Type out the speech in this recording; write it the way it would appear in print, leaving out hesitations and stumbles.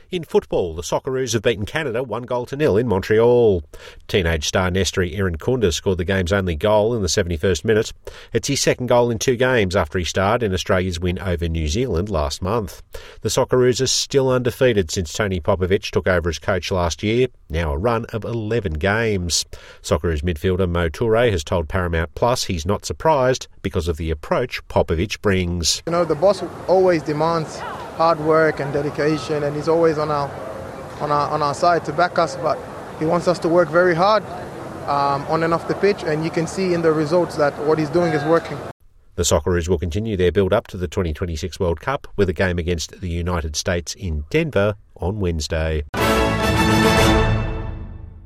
In football, the Socceroos have beaten Canada 1-0 in Montreal. Teenage star Nestri Irankunda scored the game's only goal in the 71st minute. It's his second goal in 2 games after he starred in Australia's win over New Zealand last month. The Socceroos are still undefeated since Tony Popovic took over as coach last year, now a run of 11 games. Socceroos midfielder Mo Toure has told Paramount Plus he's not surprised because of the approach Popovic brings. You know, the boss always demands hard work and dedication, and he's always on our side to back us, but he wants us to work very hard on and off the pitch, and you can see in the results that what he's doing is working. The Socceroos will continue their build-up to the 2026 World Cup with a game against the United States in Denver on Wednesday.